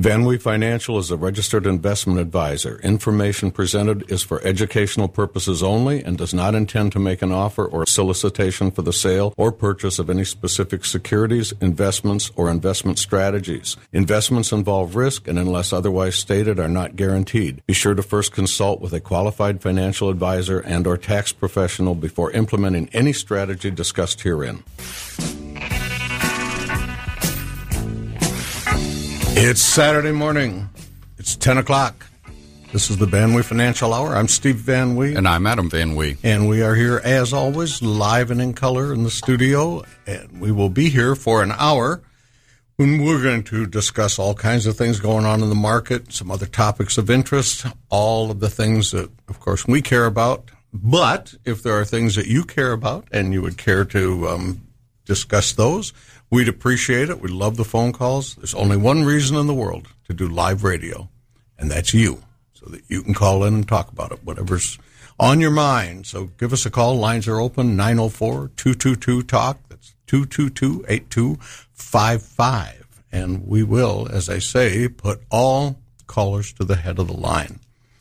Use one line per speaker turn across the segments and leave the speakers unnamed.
VanWee Financial is a registered investment advisor. Information presented is for educational purposes only and does not intend to make an offer or solicitation for the sale or purchase of any specific securities, investments, or investment strategies. Investments involve risk and, unless otherwise stated, are not guaranteed. Be sure to first consult with a qualified financial advisor and or tax professional before implementing any strategy discussed herein. It's Saturday morning. It's 10 o'clock. This is the VanWee Financial Hour. I'm Steve VanWee.
And I'm Adam VanWee.
And we are here, as always, live and in color in the studio. And we will be here for an hour when we're going to discuss all kinds of things going on in the market, some other topics of interest, all of the things that, of course, we care about. But if there are things that you care about and you would care to discuss those, we'd appreciate it. We love the phone calls. There's only one reason in the world to do live radio, and that's you, so that you can call in and talk about it, whatever's on your mind. So give us a call. Lines are open, 904-222-TALK. That's 222-8255. And we will, as I say, put all callers to the head of the line.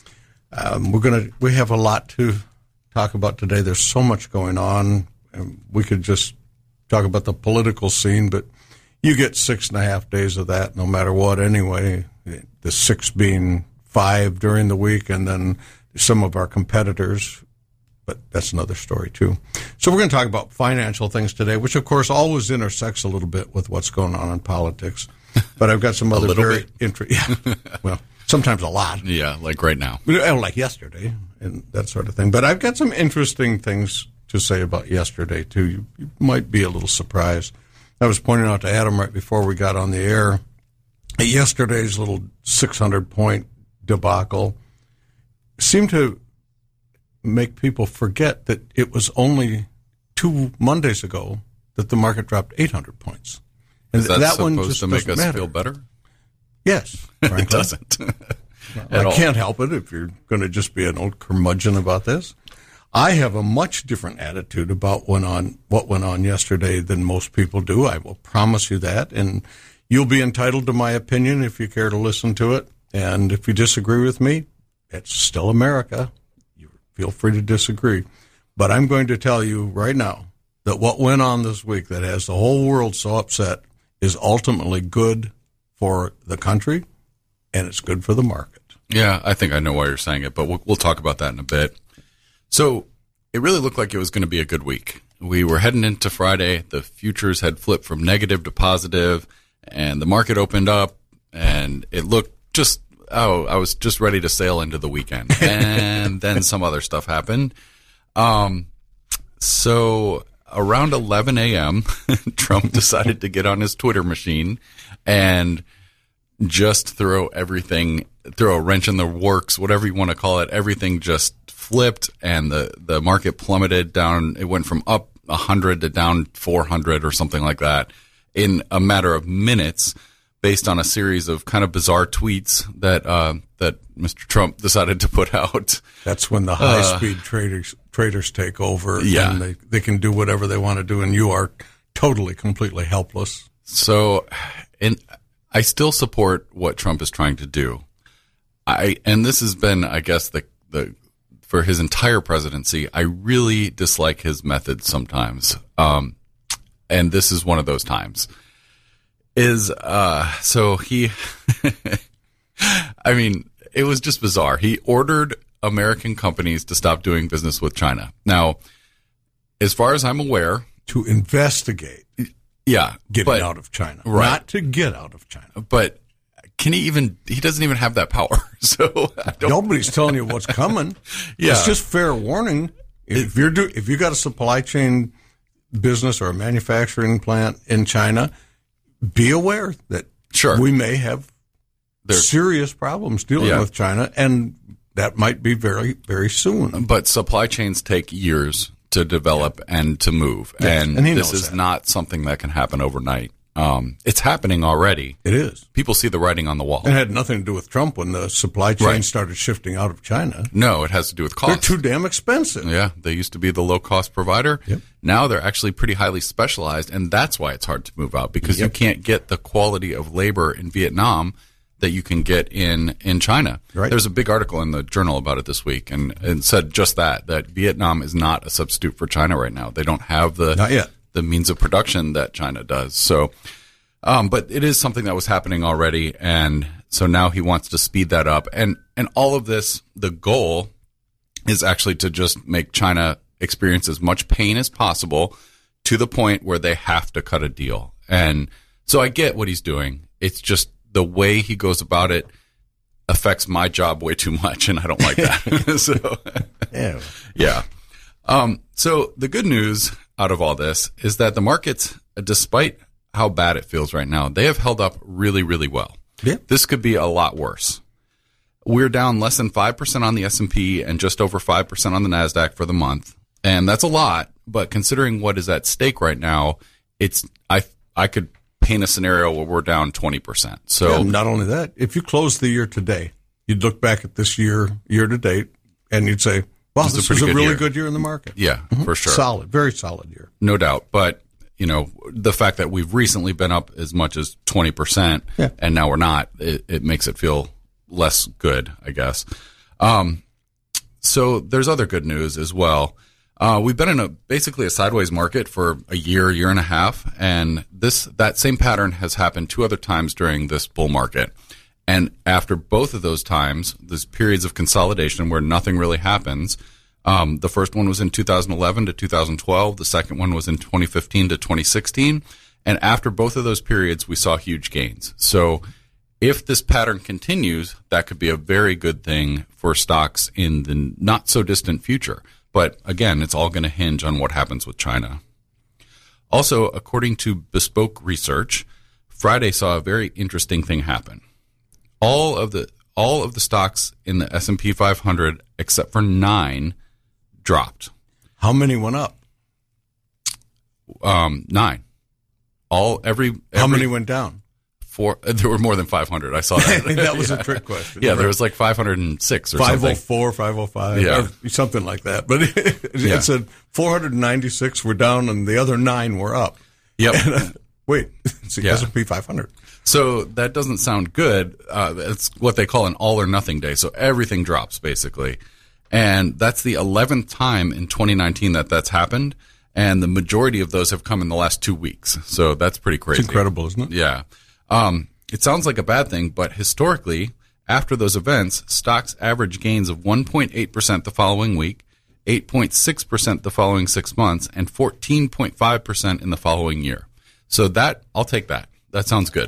We have a lot to talk about today. There's so much going on, and we could just talk about the political scene, but you get 6.5 days of that no matter what anyway, the 6 being 5 during the week, and then some of our competitors, but that's another story too. So we're going to talk about financial things today, which of course always intersects a little bit with what's going on in politics, but I've got some other very interesting, well, sometimes a lot.
Yeah, like right now.
Like yesterday and that sort of thing. But I've got some interesting things to say about yesterday, too. You might be a little surprised. I was pointing out to Adam right before we got on the air, yesterday's little 600-point debacle seemed to make people forget that it was only 2 Mondays ago that the market dropped 800 points. And
Is that
one
supposed
just
to make us
matter.
feel better?
Yes, frankly.
It doesn't.
I can't help it if you're going to just be an old curmudgeon about this. I have a much different attitude about what went on yesterday than most people do. I will promise you that. And you'll be entitled to my opinion if you care to listen to it. And if you disagree with me, it's still America. You feel free to disagree. But I'm going to tell you right now that what went on this week that has the whole world so upset is ultimately good for the country, and it's good for the market.
Yeah, I think I know why you're saying it, but we'll talk about that in a bit. So it really looked like it was going to be a good week. We were heading into Friday. The futures had flipped from negative to positive, and the market opened up, and it looked I was just ready to sail into the weekend. And then some other stuff happened. So around 11 a.m., Trump decided to get on his Twitter machine and just throw a wrench in the works, whatever you want to call it. Everything just flipped, and the market plummeted down. It went from up 100 to down 400 or something like that in a matter of minutes, based on a series of kind of bizarre tweets that Mr. Trump decided to put out.
That's when the high-speed traders take over, and they can do whatever they want to do, and you are totally, completely helpless.
So, I still support what Trump is trying to do. And this has been, I guess, for his entire presidency, I really dislike his methods sometimes. And this is one of those times. So he, I mean, it was just bizarre. He ordered American companies to stop doing business with China. Now, as far as I'm aware,
to investigate.
Yeah.
Getting out of China.
Right.
Not to get out of China.
But he doesn't even have that power. So
nobody's telling you what's coming.
Yeah.
It's just fair warning. If you got a supply chain business or a manufacturing plant in China, be aware that we may have serious problems dealing with China, and that might be very, very soon.
But supply chains take years to develop and to move.
Yes.
And this is not something that can happen overnight. It's happening already.
It is.
People see the writing on the wall.
It had nothing to do with Trump when the supply chain started shifting out of China.
No, it has to do with cost.
They're too damn expensive.
Yeah, they used to be the low-cost provider.
Yep.
Now they're actually pretty highly specialized, and that's why it's hard to move out, because you can't get the quality of labor in Vietnam that you can get in China.
Right.
There's a big article in the journal about it this week, and said just that Vietnam is not a substitute for China right now. They don't have
Not yet.
the means of production that China does. So, but it is something that was happening already, and so now he wants to speed that up. And all of this, the goal is actually to just make China experience as much pain as possible to the point where they have to cut a deal. And so I get what he's doing. It's just the way he goes about it affects my job way too much, and I don't like that. So, yeah. So the good news out of all this is that the markets, despite how bad it feels right now, they have held up really, really well.
Yeah.
This could be a lot worse. We're down less than 5% on the S&P and just over 5% on the NASDAQ for the month. And that's a lot, but considering what is at stake right now, I could paint a scenario where we're down 20%. So
And not only that, if you close the year today, you'd look back at this year to date, and you'd say, wow, this was a really good year in the market.
Yeah, for sure.
Solid, very solid year.
No doubt. But, the fact that we've recently been up as much as 20% and now we're not, it makes it feel less good, I guess. So there's other good news as well. We've been in basically a sideways market for a year and a half, and that same pattern has happened 2 other times during this bull market. And after both of those times, there's periods of consolidation where nothing really happens. The first one was in 2011 to 2012. The second one was in 2015 to 2016. And after both of those periods, we saw huge gains. So if this pattern continues, that could be a very good thing for stocks in the not so distant future. But again, it's all going to hinge on what happens with China. Also, according to Bespoke Research, Friday saw a very interesting thing happen. All of the stocks in the S&P 500 except for 9 dropped.
How many went up?
9. Every
How many went down?
4. There were more than 500. I saw that.
That was a trick question.
Yeah, there was like 506 or something.
504, 505, something like that. But it said 496 were down and the other 9 were up.
Yep.
And, wait, it's the S&P 500.
So that doesn't sound good. It's what they call an all or nothing day. So everything drops basically. And that's the 11th time in 2019 that's happened. And the majority of those have come in the last 2 weeks. So that's pretty crazy.
It's incredible, isn't it?
Yeah. It sounds like a bad thing, but historically, after those events, stocks average gains of 1.8% the following week, 8.6% the following 6 months, and 14.5% in the following year. So I'll take that. That sounds good.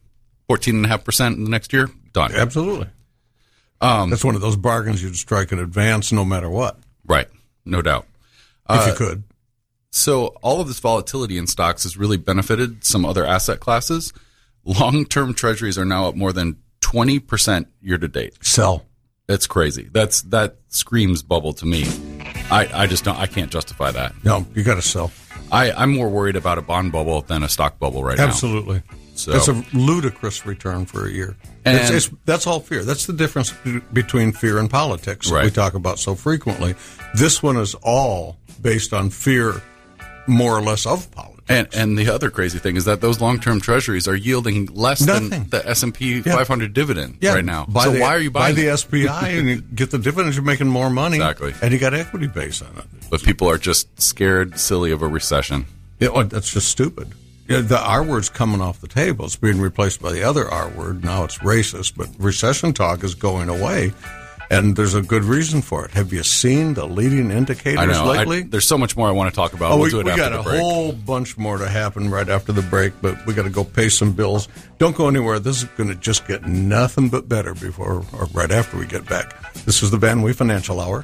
14.5% in the next year, done.
Absolutely. That's one of those bargains you'd strike in advance no matter what.
Right. No doubt.
If you could.
So all of this volatility in stocks has really benefited some other asset classes. Long-term treasuries are now up more than 20% year to date.
Sell.
That's crazy. That screams bubble to me. I just don't. I can't justify that.
No, you got to sell.
I'm more worried about a bond bubble than a stock bubble right now.
Absolutely.
So
that's a ludicrous return for a year. And that's all fear. That's the difference between fear and politics that we talk about so frequently. This one is all based on fear, more or less, of politics.
And the other crazy thing is that those long-term treasuries are yielding less than the S&P 500 dividend right now.
Why are you buying the SPI and you get the dividends? You're making more money.
Exactly.
And you got equity base on it.
But people are just scared silly of a recession.
Yeah, that's just stupid. Yeah, the R word's coming off the table. It's being replaced by the other R word. Now it's racist, but recession talk is going away. And there's a good reason for it. Have you seen the leading indicators lately?
There's so much more I want to talk about. We'll do it after the break. We got a whole
bunch more to happen right after the break, but we got to go pay some bills. Don't go anywhere. This is going to just get nothing but better right after we get back. This is the Van Wee Financial Hour.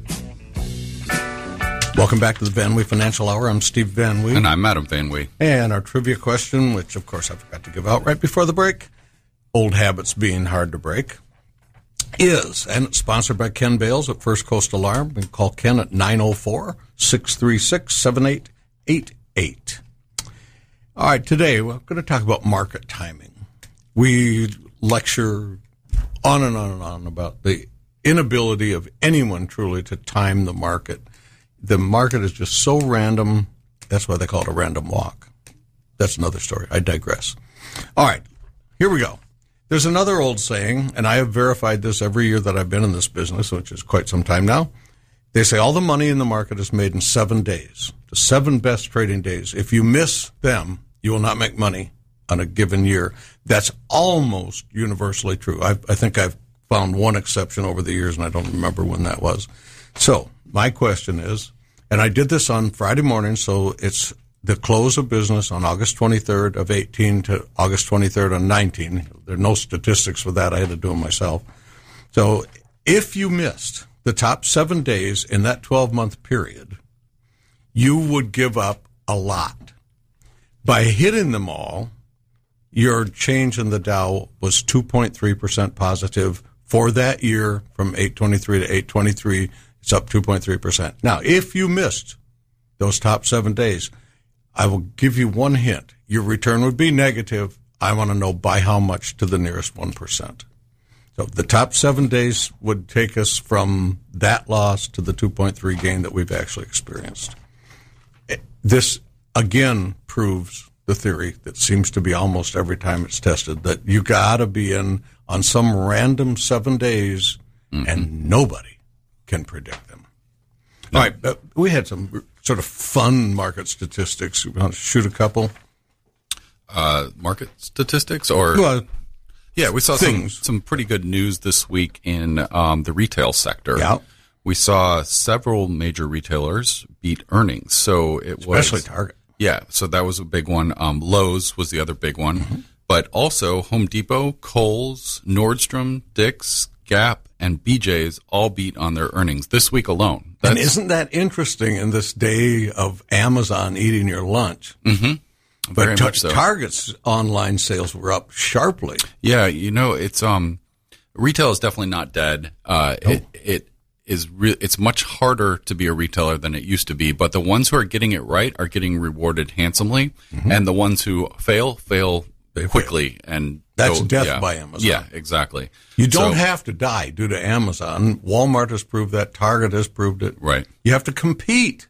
Welcome back to the Van Wee Financial Hour. I'm Steve Van Wee.
And I'm Adam Van Wee.
And our trivia question, which of course I forgot to give out right before the break, old habits being hard to break, is, and it's sponsored by Ken Bales at First Coast Alarm. You can call Ken at 904-636-7888. All right, today we're going to talk about market timing. We lecture on and on and on about the inability of anyone truly to time the market. The market is just so random. That's why they call it a random walk. That's another story. I digress. All right, here we go. there's another old saying, and I have verified this every year that I've been in this business, which is quite some time now. They say all the money in the market is made in 7 days, the 7 best trading days. If you miss them, you will not make money on a given year. That's almost universally true. I think I've found one exception over the years, and I don't remember when that was. So my question is, and I did this on Friday morning, so it's the close of business on August 23rd of 18 to August 23rd of 19. There are no statistics for that. I had to do them myself. So if you missed the top 7 days in that 12-month period, you would give up a lot. By hitting them all, your change in the Dow was 2.3% positive for that year from 823 to 823. It's up 2.3%. Now, if you missed those top 7 days, I will give you one hint. Your return would be negative. I want to know by how much to the nearest 1%. So the top 7 days would take us from that loss to the 2.3 gain that we've actually experienced. This, again, proves the theory that seems to be almost every time it's tested, that you got to be in on some random 7 days, and nobody can predict them. All right, we had some sort of fun market statistics. You want to shoot a couple?
Market statistics? Or yeah, we saw some pretty good news this week in the retail sector.
Yeah.
We saw several major retailers beat earnings. So it
especially Target.
Yeah, so that was a big one. Lowe's was the other big one. But also Home Depot, Kohl's, Nordstrom, Dick's, Gap, and BJ's all beat on their earnings this week alone.
And isn't that interesting in this day of Amazon eating your lunch?
Mm-hmm. Very much so.
Target's online sales were up sharply.
Yeah, it's retail is definitely not dead. It's much harder to be a retailer than it used to be, but the ones who are getting it right are getting rewarded handsomely, and the ones who fail quickly. And
that's death by Amazon.
Yeah, exactly.
You don't have to die due to Amazon. Walmart has proved that. Target has proved it.
Right.
You have to compete.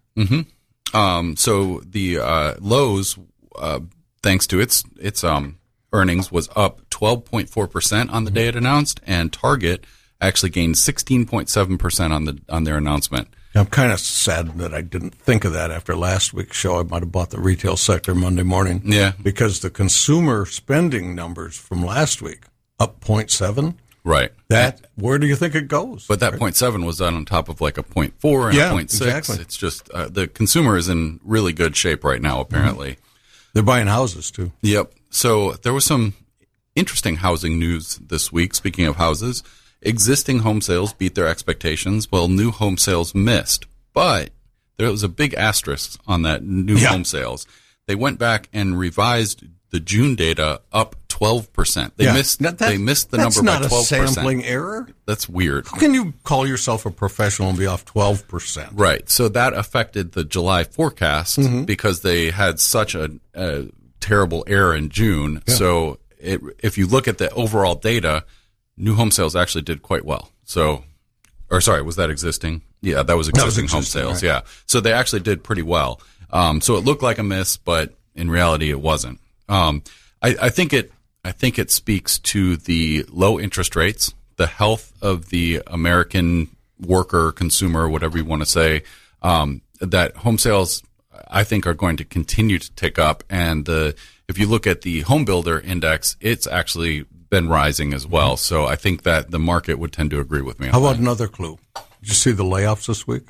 So the Lowe's, thanks to its earnings, was up 12.4% on the day it announced, and Target actually gained 16.7% on their announcement.
I'm kind of sad that I didn't think of that after last week's show. I might have bought the retail sector Monday morning.
Yeah.
Because the consumer spending numbers from last week, up 0.7.
Right.
Where do you think it goes?
But that 0.7 was done on top of like a 0.4 and a 0.6.
Exactly.
It's just the consumer is in really good shape right now, apparently.
They're buying houses, too.
Yep. So there was some interesting housing news this week, speaking of houses. Existing home sales beat their expectations, while new home sales missed. But there was a big asterisk on that new home sales. They went back and revised the June data up 12%. They missed the number by 12%.
That's not a sampling error.
That's weird.
How can you call yourself a professional and be off 12%?
Right. So that affected the July forecast because they had such a terrible error in June. Yeah. So if you look at the overall data, new home sales actually did quite well. So, was that existing? Yeah, that was existing home sales. Right. Yeah. So they actually did pretty well. So it looked like a miss, but in reality it wasn't. I think it speaks to the low interest rates, the health of the American worker, consumer, whatever you want to say, that home sales, I think, are going to continue to tick up. And if you look at the home builder index, it's actually been rising as well. So I think that the market would tend to agree with me on
How about another clue? Did you see the layoffs this week?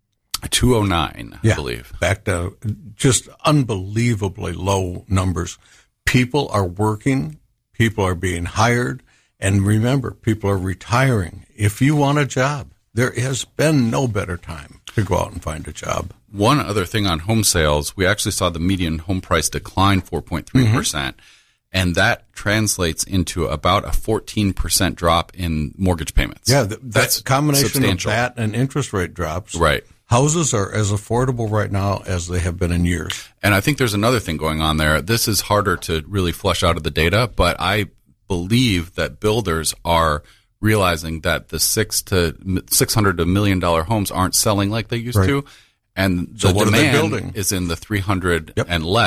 209, I believe.
Back to just unbelievably low numbers. People are working. People are being hired. And remember, people are retiring. If you want a job, there has been no better time to go out and find a job.
One other thing on home sales, we actually saw the median home price decline 4.3%. And that translates into about a 14% drop in mortgage payments.
Yeah, that's a combination
substantial.
Of that and interest rate drops.
Right.
Houses are as affordable right now as they have been in years.
And I think there's another thing going on there. This is harder to really flesh out of the data, but I believe that builders are realizing that the $600 to $1 million homes aren't selling like they used to. And the demand is in the 300 and less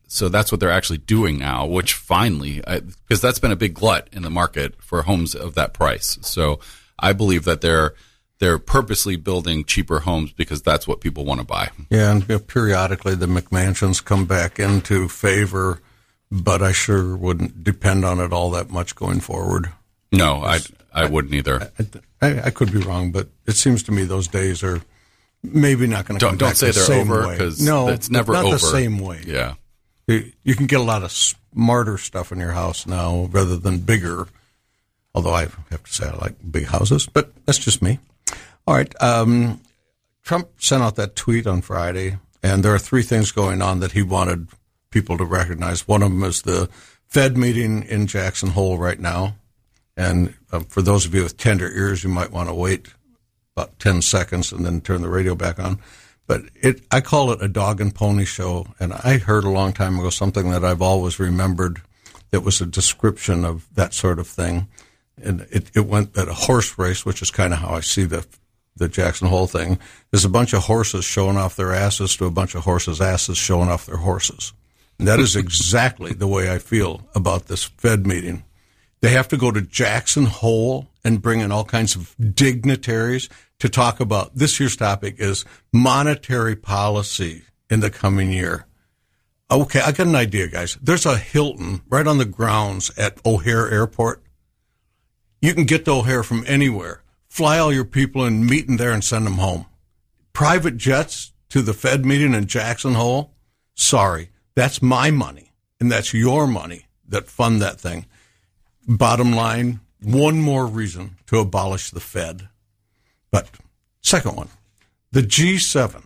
so that's what they're actually doing now, which finally, because that's been a big glut in the market for homes of that price. So I believe that they're purposely building cheaper homes because that's what people want to buy.
Yeah, and periodically the McMansions come back into favor, but I sure wouldn't depend on it all that much going forward.
No, I wouldn't either.
I could be wrong, but it seems to me those days are maybe not going to come back.
Don't say they're over, because it's never
not
over.
The same way.
Yeah.
You can get a lot of smarter stuff in your house now rather than bigger, although I have to say I like big houses, but that's just me. All right. Trump sent out that tweet on Friday, and there are three things going on that he wanted people to recognize. One of them is the Fed meeting in Jackson Hole right now. And for those of you with tender ears, you might want to wait about 10 seconds and then turn the radio back on. But I call it a dog and pony show. And I heard a long time ago something that I've always remembered that was a description of that sort of thing. And it went at a horse race, which is kind of how I see the Jackson Hole thing. There's a bunch of horses showing off their asses to a bunch of horses' asses showing off their horses. And that is exactly the way I feel about this Fed meeting. They have to go to Jackson Hole and bring in all kinds of dignitaries to talk about this year's topic is monetary policy in the coming year. Okay, I got an idea, guys. There's a Hilton right on the grounds at O'Hare Airport. You can get to O'Hare from anywhere. Fly all your people and meet them there and send them home. Private jets to the Fed meeting in Jackson Hole? Sorry, that's my money, and that's your money that fund that thing. Bottom line, one more reason to abolish the Fed. But second one, the G7,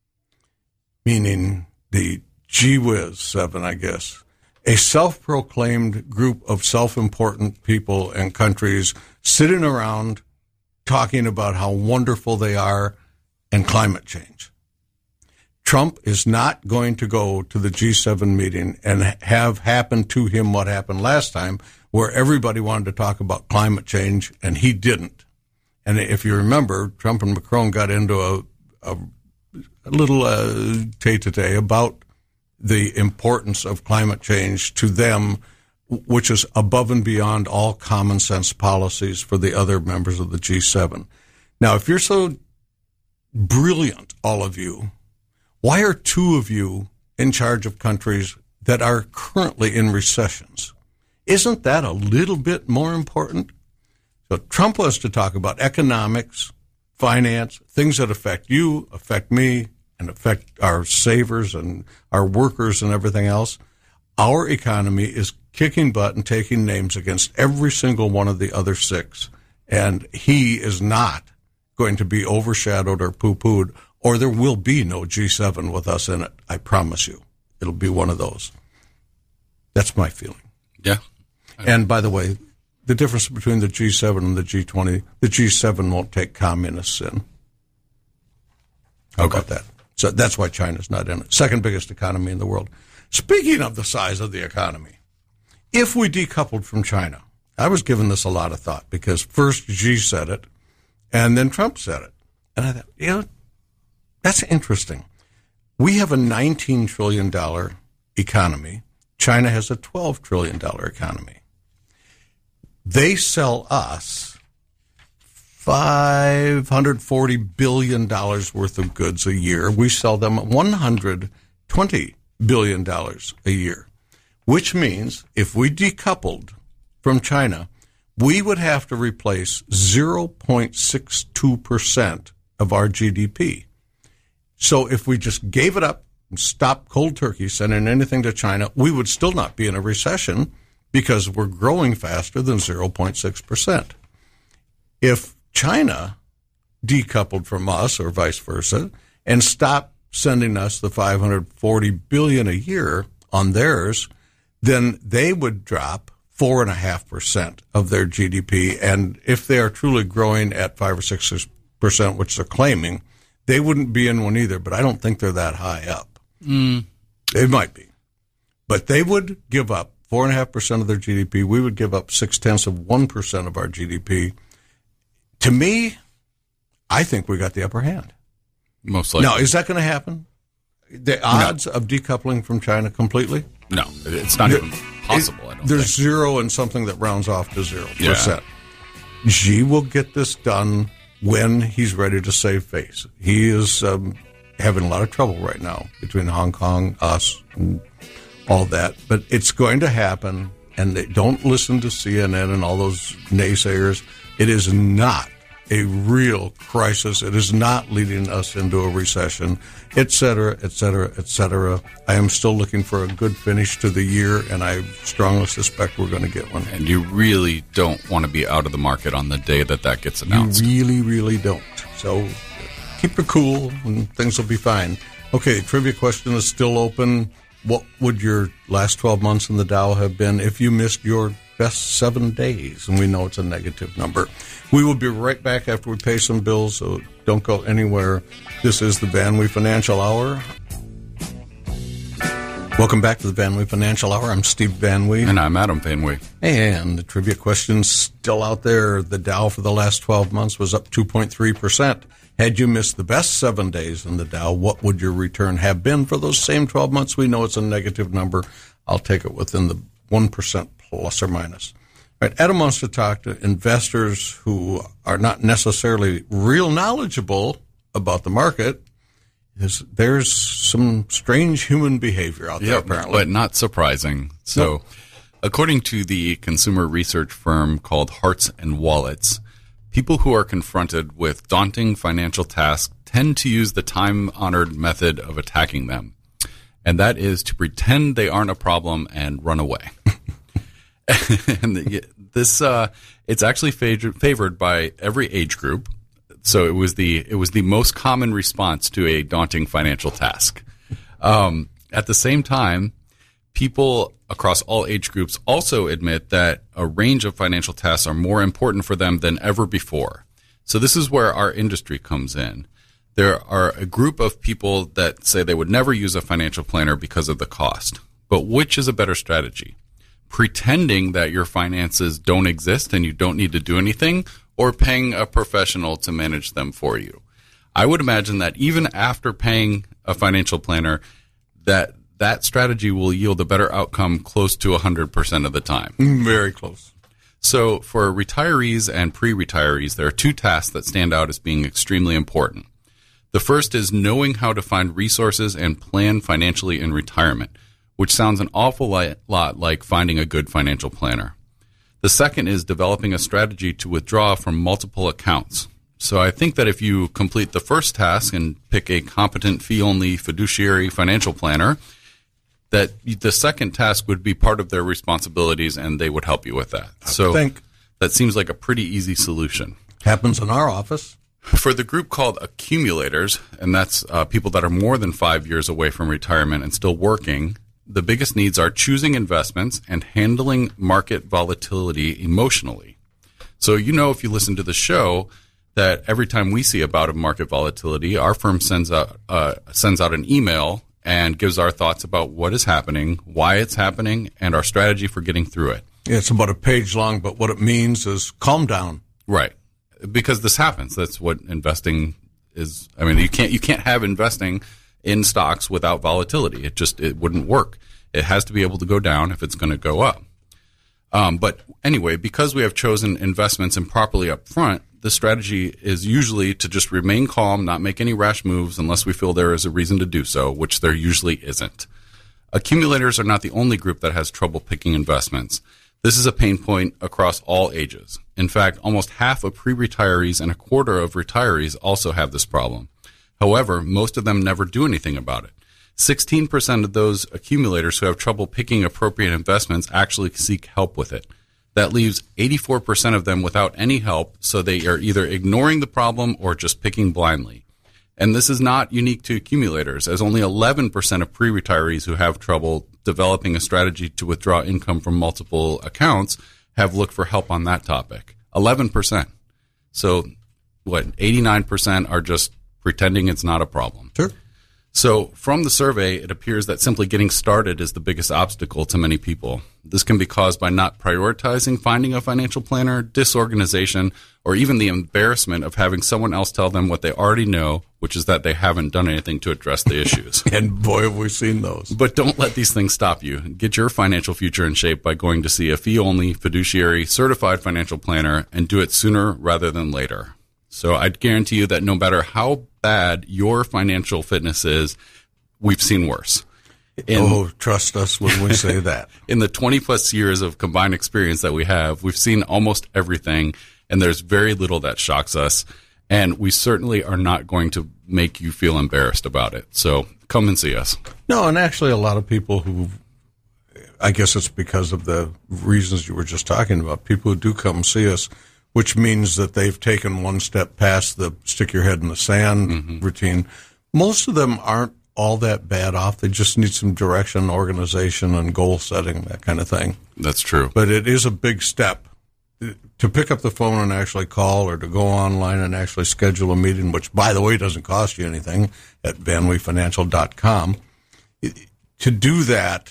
meaning the Gee Whiz 7, I guess, a self-proclaimed group of self-important people and countries sitting around talking about how wonderful they are and climate change. Trump is not going to go to the G7 meeting and have happen to him what happened last time, where everybody wanted to talk about climate change and he didn't. And if you remember, Trump and Macron got into a little tete-a-tete about the importance of climate change to them, which is above and beyond all common sense policies for the other members of the G7. Now, if you're so brilliant, all of you, why are two of you in charge of countries that are currently in recessions? Isn't that a little bit more important? So Trump wants to talk about economics, finance, things that affect you, affect me, and affect our savers and our workers and everything else. Our economy is kicking butt and taking names against every single one of the other six. And he is not going to be overshadowed or poo-pooed, or there will be no G7 with us in it. I promise you. It'll be one of those. That's my feeling.
Yeah.
And by the way, the difference between the G7 and the G20, the G7 won't take communists in. How about that? So that's why China's not in it. Second biggest economy in the world. Speaking of the size of the economy, if we decoupled from China, I was giving this a lot of thought because first Xi said it and then Trump said it. And I thought, that's interesting. We have a $19 trillion economy. China has a $12 trillion economy. They sell us $540 billion worth of goods a year. We sell them $120 billion a year, which means if we decoupled from China, we would have to replace 0.62% of our GDP. So if we just gave it up and stopped cold turkey sending anything to China, we would still not be in a recession because we're growing faster than 0.6%. If China decoupled from us or vice versa and stopped sending us the $540 billion a year on theirs, then they would drop 4.5% of their GDP. And if they are truly growing at 5 or 6%, which they're claiming, they wouldn't be in one either. But I don't think they're that high up. They might be. But they would give up 4.5% of their GDP. We would give up 0.6% of our GDP. To me, I think we got the upper hand.
Most likely.
Now, is that going to happen? The odds of decoupling from China completely?
No, it's not even possible, I don't
There's
think.
zero and something that rounds off to 0%.
Yeah.
Xi will get this done when he's ready to save face. He is having a lot of trouble right now between Hong Kong, us, and all that. But it's going to happen, and they don't listen to CNN and all those naysayers. It is not a real crisis. It is not leading us into a recession, et cetera, et cetera, et cetera. I am still looking for a good finish to the year, and I strongly suspect we're going to get one.
And you really don't want to be out of the market on the day that gets announced.
You really, really don't. So keep it cool, and things will be fine. Okay, trivia question is still open. What would your last 12 months in the Dow have been if you missed your best 7 days? And we know it's a negative number. We will be right back after we pay some bills, so don't go anywhere. This is the Van Wee Financial Hour. Welcome back to the Van Wee Financial Hour. I'm Steve Van Wee.
And I'm Adam Van Wee.
And the trivia question's still out there. The Dow for the last 12 months was up 2.3%. Had you missed the best 7 days in the Dow, what would your return have been for those same 12 months? We know it's a negative number. I'll take it within the 1% plus or minus. All right, Adam wants to talk to investors who are not necessarily real knowledgeable about the market. There's some strange human behavior out there, apparently.
But not surprising. So, according to the consumer research firm called Hearts and Wallets, people who are confronted with daunting financial tasks tend to use the time-honored method of attacking them, and that is to pretend they aren't a problem and run away. And this it's actually favored by every age group. So it was the most common response to a daunting financial task. At the same time, people across all age groups also admit that a range of financial tasks are more important for them than ever before. So this is where our industry comes in. There are a group of people that say they would never use a financial planner because of the cost. But which is a better strategy? Pretending that your finances don't exist and you don't need to do anything, or paying a professional to manage them for you? I would imagine that even after paying a financial planner, that strategy will yield a better outcome close to 100% of the time.
Very close.
So for retirees and pre-retirees, there are two tasks that stand out as being extremely important. The first is knowing how to find resources and plan financially in retirement, which sounds an awful lot like finding a good financial planner. The second is developing a strategy to withdraw from multiple accounts. So I think that if you complete the first task and pick a competent fee-only fiduciary financial planner, that the second task would be part of their responsibilities and they would help you with that. So that seems like a pretty easy solution.
Happens in our office.
For the group called accumulators, and that's people that are more than 5 years away from retirement and still working, the biggest needs are choosing investments and handling market volatility emotionally. So, if you listen to the show, that every time we see a bout of market volatility, our firm sends out an email and gives our thoughts about what is happening, why it's happening, and our strategy for getting through it.
Yeah, it's about a page long, but what it means is calm down.
Right. Because this happens. That's what investing is. I mean, you can't have investing in stocks without volatility. It wouldn't work. It has to be able to go down if it's going to go up. But anyway, because we have chosen investments improperly up front, the strategy is usually to just remain calm, not make any rash moves unless we feel there is a reason to do so, which there usually isn't. Accumulators are not the only group that has trouble picking investments. This is a pain point across all ages. In fact, almost half of pre-retirees and a quarter of retirees also have this problem. However, most of them never do anything about it. 16% of those accumulators who have trouble picking appropriate investments actually seek help with it. That leaves 84% of them without any help, so they are either ignoring the problem or just picking blindly. And this is not unique to accumulators, as only 11% of pre-retirees who have trouble developing a strategy to withdraw income from multiple accounts have looked for help on that topic. 11%. So, 89% are just pretending it's not a problem.
Sure.
So from the survey, it appears that simply getting started is the biggest obstacle to many people. This can be caused by not prioritizing finding a financial planner, disorganization, or even the embarrassment of having someone else tell them what they already know, which is that they haven't done anything to address the issues.
And boy, have we seen those.
But don't let these things stop you. Get your financial future in shape by going to see a fee-only, fiduciary, certified financial planner, and do it sooner rather than later. So I'd guarantee you that no matter how bad your financial fitness is, we've seen worse.
Trust us when we say that.
In the 20-plus years of combined experience that we have, we've seen almost everything, and there's very little that shocks us. And we certainly are not going to make you feel embarrassed about it. So come and see us.
No, and actually a lot of people who, I guess it's because of the reasons you were just talking about, people who do come see us, which means that they've taken one step past the stick your head in the sand routine. Most of them aren't all that bad off. They just need some direction, organization, and goal setting, that kind of thing.
That's true.
But it is a big step to pick up the phone and actually call, or to go online and actually schedule a meeting, which, by the way, doesn't cost you anything, at VanWeeFinancial.com. To do that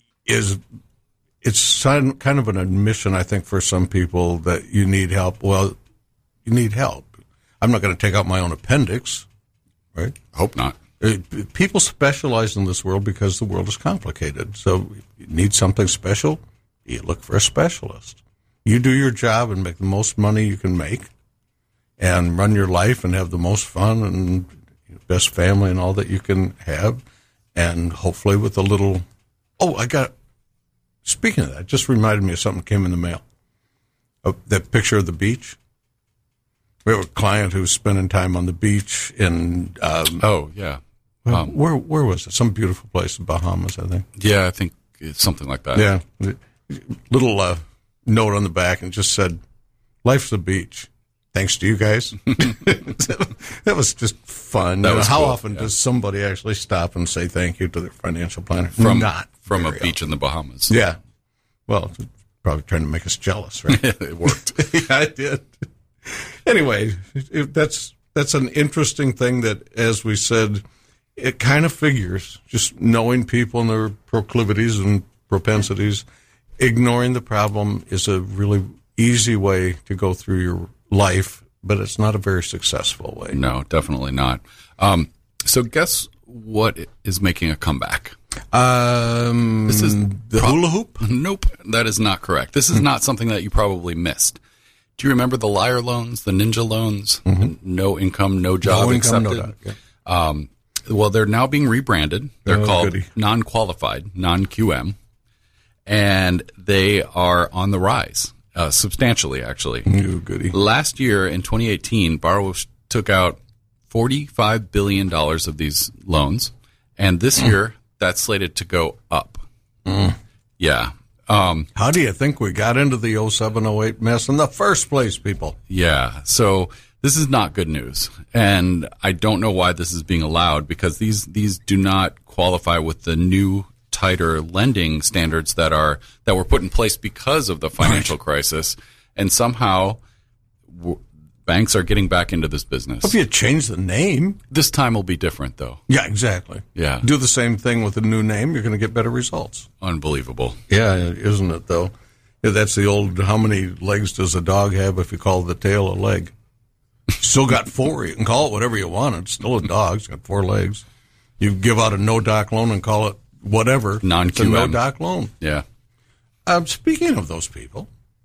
it's kind of an admission, I think, for some people that you need help. Well, you need help. I'm not going to take out my own appendix, right?
Hope not.
People specialize in this world because the world is complicated. So you need something special, you look for a specialist. You do your job and make the most money you can make and run your life and have the most fun and best family and all that you can have. And hopefully with a little, speaking of that, just reminded me of something that came in the mail. That picture of the beach. We have a client who's spending time on the beach in. Where was it? Some beautiful place in Bahamas, I think.
Yeah, I think it's something like that.
Yeah, little note on the back and just said, "Life's a beach." Thanks to you guys. That was just fun. How cool. Often does somebody actually stop and say thank you to their financial planner?
From a beach in the Bahamas.
Yeah. Well, probably trying to make us jealous, right?
It worked.
Yeah, it did. Anyway, that's an interesting thing that, as we said, it kind of figures, just knowing people and their proclivities and propensities. Ignoring the problem is a really easy way to go through your life, but it's not a very successful way.
No, definitely not. So guess what is making a comeback?
This is the hula hoop?
Nope, that is not correct. This is not something that you probably missed. Do you remember the liar loans, the ninja loans? No income, no job accepted? No job, yeah. Well, they're now being rebranded. They're called non-qualified, non-QM, and they are on the rise. Substantially, actually.
Goody.
Last year, in 2018, borrowers took out $45 billion of these loans, and this year, that's slated to go up. Yeah.
How do you think we got into the 07-08 mess in the first place, people?
Yeah. So this is not good news, and I don't know why this is being allowed, because these do not qualify with the new tighter lending standards that were put in place because of the financial crisis, and somehow banks are getting back into this business.
If you change the name,
this time will be different, though.
Yeah, exactly.
Yeah,
do the same thing with a new name, you're going to get better results.
Unbelievable.
Yeah, isn't it though? Yeah, that's the old, how many legs does a dog have if you call the tail a leg? Still got 4. You can call it whatever you want. It's still a dog. It's got 4 legs. You give out a no-doc loan and call it whatever.
Non-QM.
It's a no-doc loan.
Yeah.
Speaking of those people,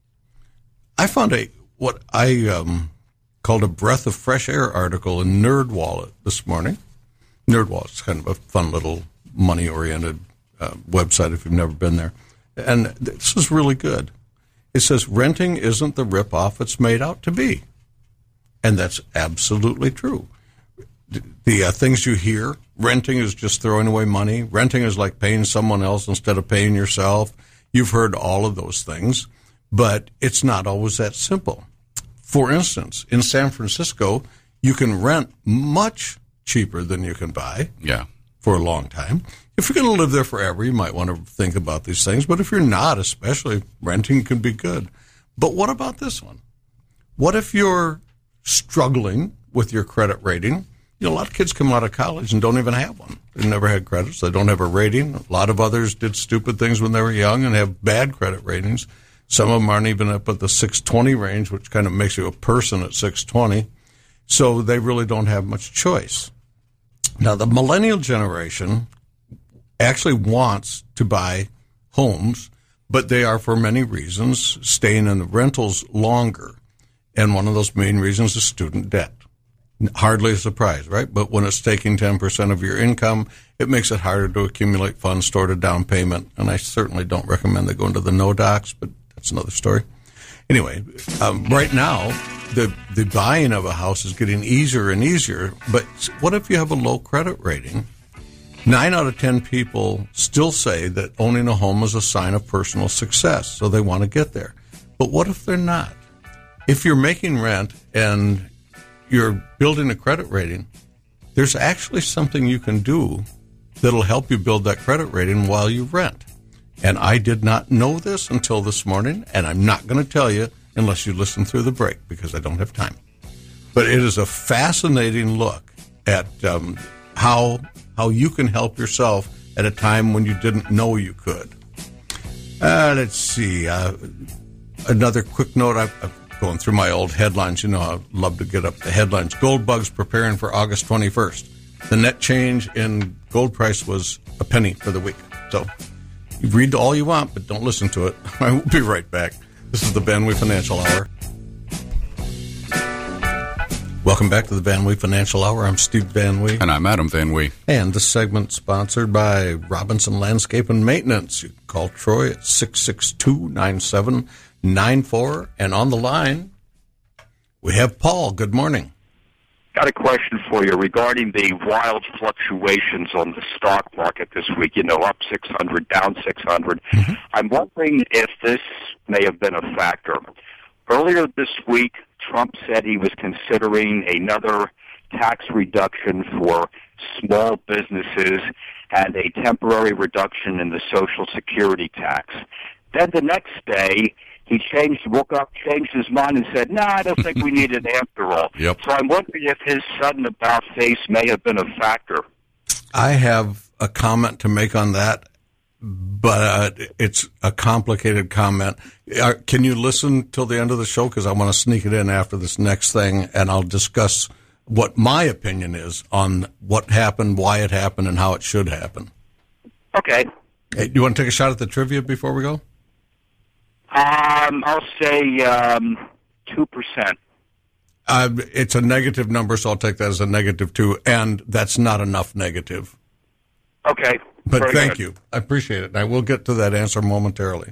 I found what I called a breath of fresh air article in NerdWallet this morning. NerdWallet is kind of a fun little money-oriented website if you've never been there. And this is really good. It says, renting isn't the ripoff it's made out to be. And that's absolutely true. The things you hear, renting is just throwing away money. Renting is like paying someone else instead of paying yourself. You've heard all of those things, but it's not always that simple. For instance, in San Francisco, you can rent much cheaper than you can buy.
Yeah.
For a long time. If you're going to live there forever, you might want to think about these things. But if you're not, especially, renting can be good. But what about this one? What if you're struggling with your credit rating a lot of kids come out of college and don't even have one. They never had credits. They don't have a rating. A lot of others did stupid things when they were young and have bad credit ratings. Some of them aren't even up at the 620 range, which kind of makes you a person at 620. So they really don't have much choice. Now, the millennial generation actually wants to buy homes, but they are, for many reasons, staying in the rentals longer. And one of those main reasons is student debt. Hardly a surprise, right? But when it's taking 10% of your income, it makes it harder to accumulate funds toward a down payment. And I certainly don't recommend they go into the no docs, but that's another story. Anyway, right now, the buying of a house is getting easier and easier. But what if you have a low credit rating? 9 out of 10 people still say that owning a home is a sign of personal success, so they want to get there. But what if they're not? If you're making rent and you're building a credit rating, there's actually something you can do that'll help you build that credit rating while you rent. And I did not know this until this morning, and I'm not going to tell you unless you listen through the break because I don't have time. But it is a fascinating look at how you can help yourself at a time when you didn't know you could. Let's see. Another quick note. I'm going through my old headlines. You know, I love to get up the headlines. Gold bugs preparing for August 21st. The net change in gold price was a penny for the week. So you read all you want, but don't listen to it. I will be right back. This is the Van Wee Financial Hour. Welcome back to the Van Wee Financial Hour. I'm Steve Van Wee.
And I'm Adam Van Wee.
And this segment sponsored by Robinson Landscape and Maintenance. You can call Troy at 662-9794. And on the line, we have Paul. Good morning.
Got a question for you regarding the wild fluctuations on the stock market this week. You know, up 600, down 600. Mm-hmm. I'm wondering if this may have been a factor. Earlier this week, Trump said he was considering another tax reduction for small businesses and a temporary reduction in the Social Security tax. Then the next day, he woke up, changed his mind, and said, I don't think we need it after all.
Yep.
So I'm wondering if his sudden about-face may have been a factor.
I have a comment to make on that, but it's a complicated comment. Can you listen till the end of the show? Because I want to sneak it in after this next thing, and I'll discuss what my opinion is on what happened, why it happened, and how it should happen.
Okay.
Hey, you want to take a shot at the trivia before we go?
I'll say 2%.
It's a negative number, so I'll take that as a -2, and that's not enough negative.
Okay.
But thank you. I appreciate it. And I will get to that answer momentarily.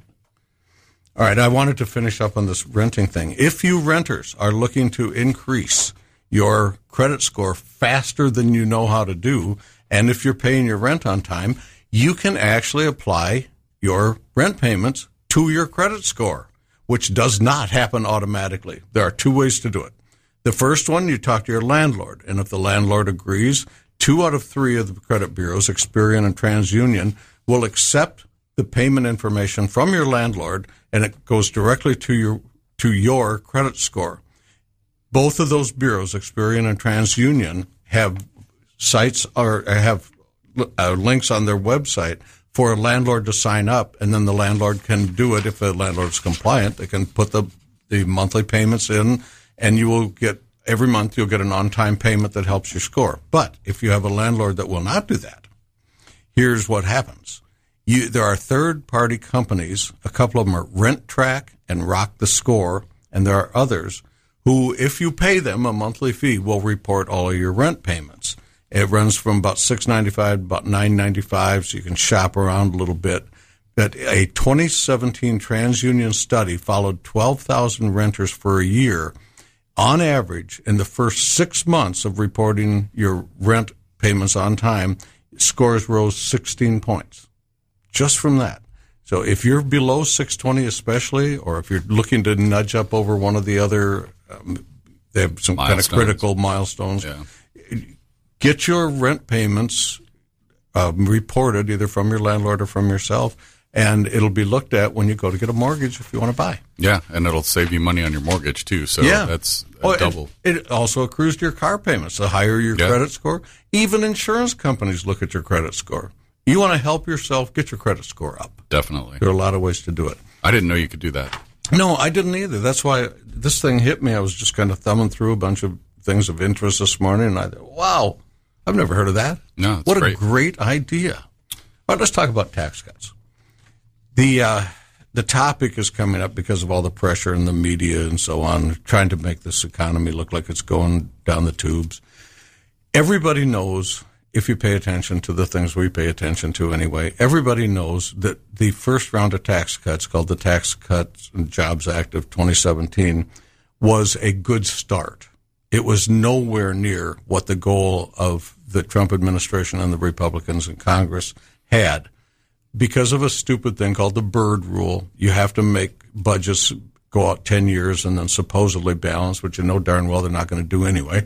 All right, I wanted to finish up on this renting thing. If you renters are looking to increase your credit score faster than you know how to do, and if you're paying your rent on time, you can actually apply your rent payments to your credit score, which does not happen automatically. There are 2 ways to do it. The first one, you talk to your landlord, and if the landlord agrees, 2 out of 3 of the credit bureaus, Experian and TransUnion, will accept the payment information from your landlord, and it goes directly to your credit score. Both of those bureaus, Experian and TransUnion, have sites or have links on their website for a landlord to sign up, and then the landlord can do it. If the landlord's compliant, they can put the monthly payments in, and you will get, every month you'll get an on-time payment that helps your score. But if you have a landlord that will not do that, here's what happens. There are third-party companies, a couple of them are RentTrack and Rock the Score, and there are others who, if you pay them a monthly fee, will report all of your rent payments. It runs from about $6.95 to about $9.95, so you can shop around a little bit. But a 2017 TransUnion study followed 12,000 renters for a year. On average, in the first 6 months of reporting your rent payments on time, scores rose 16 points just from that. So if you're below 620 especially, or if you're looking to nudge up over one of the other, they have some kind of critical milestones.
Yeah.
Get your rent payments reported either from your landlord or from yourself, and it'll be looked at when you go to get a mortgage if you want to buy.
Yeah, and it'll save you money on your mortgage too. So
yeah.
that's double.
It also accrues to your car payments. The higher your credit score, even insurance companies look at your credit score. You want to help yourself, get your credit score up.
Definitely.
There are a lot of ways to do it.
I didn't know you could do that.
No, I didn't either. That's why this thing hit me. I was just kind of thumbing through a bunch of things of interest this morning, and I thought, wow, I've never heard of that.
No, it's
what
great.
A great idea. All right, let's talk about tax cuts. The topic is coming up because of all the pressure in the media and so on, trying to make this economy look like it's going down the tubes. Everybody knows, if you pay attention to the things we pay attention to anyway, everybody knows that the first round of tax cuts, called the Tax Cuts and Jobs Act of 2017, was a good start. It was nowhere near what the goal of the Trump administration and the Republicans in Congress had. Because of a stupid thing called the Byrd Rule, you have to make budgets go out 10 years and then supposedly balance, which you know darn well they're not going to do anyway.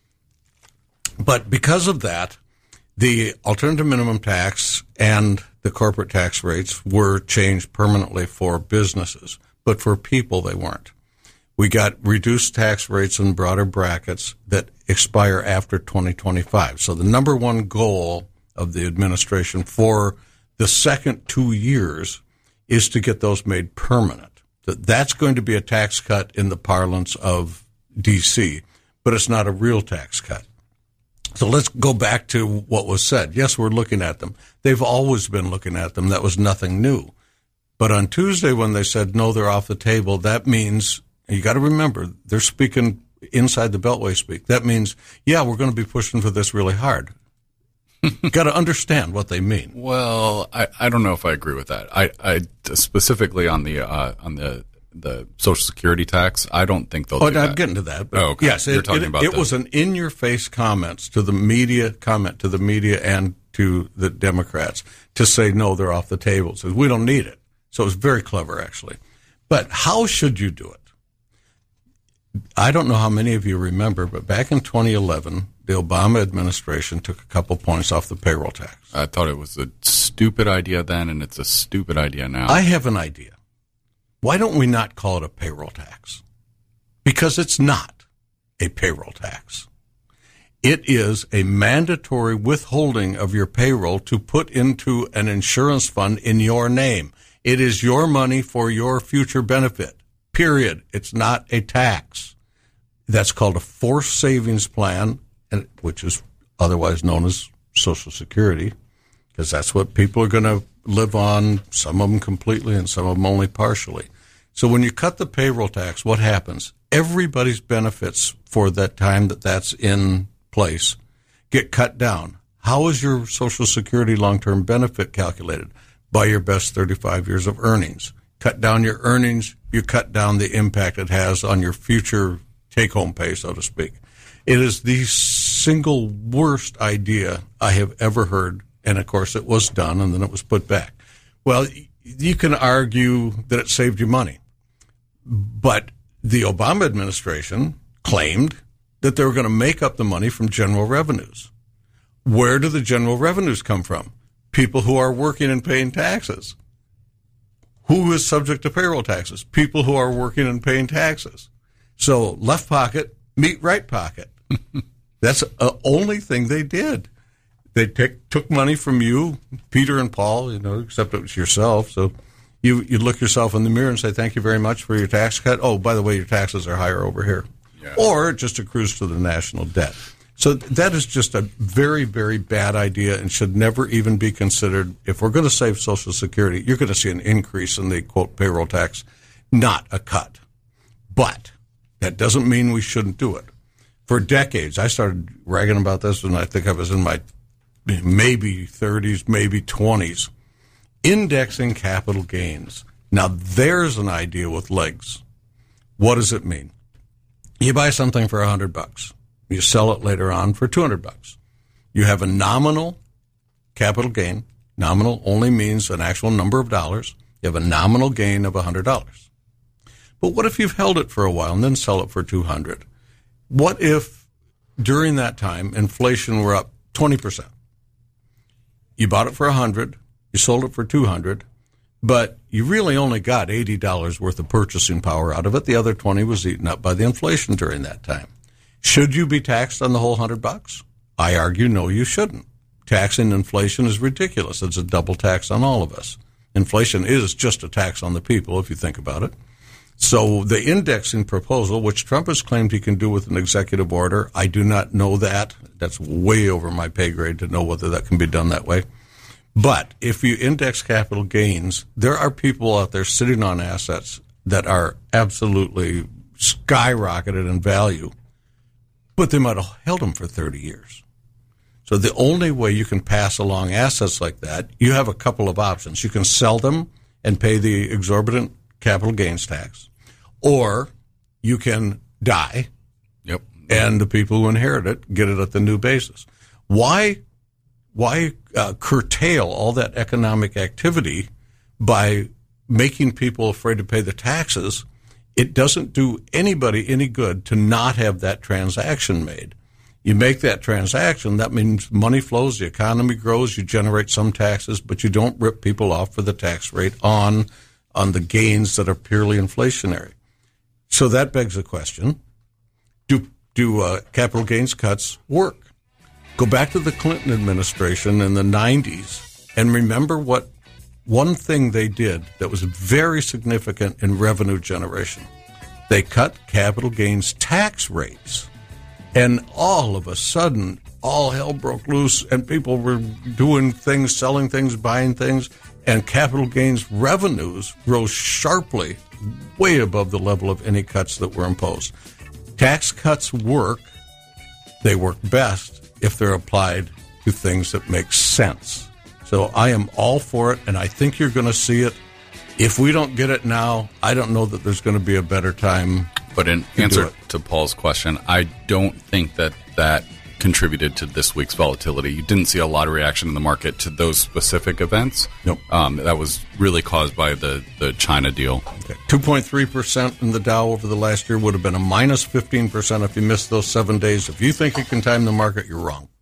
But because of that, the alternative minimum tax and the corporate tax rates were changed permanently for businesses, but for people they weren't. We got reduced tax rates in broader brackets that expire after 2025. So the number one goal of the administration for the second 2 years is to get those made permanent. That's going to be a tax cut in the parlance of D.C., but it's not a real tax cut. So let's go back to what was said. Yes, we're looking at them. They've always been looking at them. That was nothing new. But on Tuesday when they said, no, they're off the table, that means, you got to remember, they're speaking inside the Beltway speak. That means, yeah, we're going to be pushing for this really hard. You got to understand what they mean.
Well, I don't know if I agree with that. I specifically on the Social Security tax, I don't think they'll do that.
I'm getting to that. But
okay.
Yes, it was an in-your-face comment to the media and to the Democrats to say, no, they're off the table. So we don't need it. So it was very clever, actually. But how should you do it? I don't know how many of you remember, but back in 2011, the Obama administration took a couple points off the payroll tax.
I thought it was a stupid idea then, and it's a stupid idea now.
I have an idea. Why don't we not call it a payroll tax? Because it's not a payroll tax. It is a mandatory withholding of your payroll to put into an insurance fund in your name. It is your money for your future benefit. Period. It's not a tax. That's called a forced savings plan, which is otherwise known as Social Security, because that's what people are going to live on, some of them completely and some of them only partially. So when you cut the payroll tax, what happens? Everybody's benefits for that time that's in place get cut down. How is your Social Security long-term benefit calculated? By your best 35 years of earnings. Cut down your earnings, you cut down the impact it has on your future take-home pay, so to speak. It is the single worst idea I have ever heard, and of course it was done and then it was put back. Well, you can argue that it saved you money, but the Obama administration claimed that they were going to make up the money from general revenues. Where do the general revenues come from? People who are working and paying taxes. Who is subject to payroll taxes? People who are working and paying taxes. So left pocket, meet right pocket. That's the only thing they did. They took money from you, Peter and Paul, except it was yourself. So you look yourself in the mirror and say, thank you very much for your tax cut. Oh, by the way, your taxes are higher over here. Yeah. Or it just accrues to the national debt. So that is just a very, very bad idea and should never even be considered. If we're going to save Social Security, you're going to see an increase in the, quote, payroll tax, not a cut. But that doesn't mean we shouldn't do it. For decades, I started ragging about this when I think I was in my maybe 30s, maybe 20s. Indexing capital gains. Now, there's an idea with legs. What does it mean? You buy something for $100. You sell it later on for $200. You have a nominal capital gain. Nominal only means an actual number of dollars. You have a nominal gain of $100. But what if you've held it for a while and then sell it for $200? What if during that time inflation were up 20%? You bought it for $100, you sold it for $200. But you really only got $80 worth of purchasing power out of it. The other 20 was eaten up by the inflation during that time. Should you be taxed on the whole $100? I argue no, you shouldn't. Taxing inflation is ridiculous. It's a double tax on all of us. Inflation is just a tax on the people, if you think about it. So the indexing proposal, which Trump has claimed he can do with an executive order, I do not know that. That's way over my pay grade to know whether that can be done that way. But if you index capital gains, there are people out there sitting on assets that are absolutely skyrocketed in value, but they might have held them for 30 years. So the only way you can pass along assets like that, you have a couple of options. You can sell them and pay the exorbitant capital gains tax, or you can die.
Yep.
And the people who inherit it get it at the new basis. Why curtail all that economic activity by making people afraid to pay the taxes? It doesn't do anybody any good to not have that transaction made. You make that transaction, that means money flows, the economy grows, you generate some taxes, but you don't rip people off for the tax rate on the gains that are purely inflationary. So that begs the question, do capital gains cuts work? Go back to the Clinton administration in the 90s and remember what one thing they did that was very significant in revenue generation. They cut capital gains tax rates. And all of a sudden, all hell broke loose, and people were doing things, selling things, buying things, and capital gains revenues rose sharply, way above the level of any cuts that were imposed. Tax cuts work. They work best if they're applied to things that make sense. So I am all for it, and I think you're going to see it. If we don't get it now, I don't know that there's going to be a better time.
But in answer to Paul's question, I don't think that contributed to this week's volatility. You didn't see a lot of reaction in the market to those specific events.
Nope.
That was really caused by the China deal.
Okay. 2.3% in the Dow over the last year would have been a minus 15% if you missed those 7 days. If you think you can time the market, you're wrong.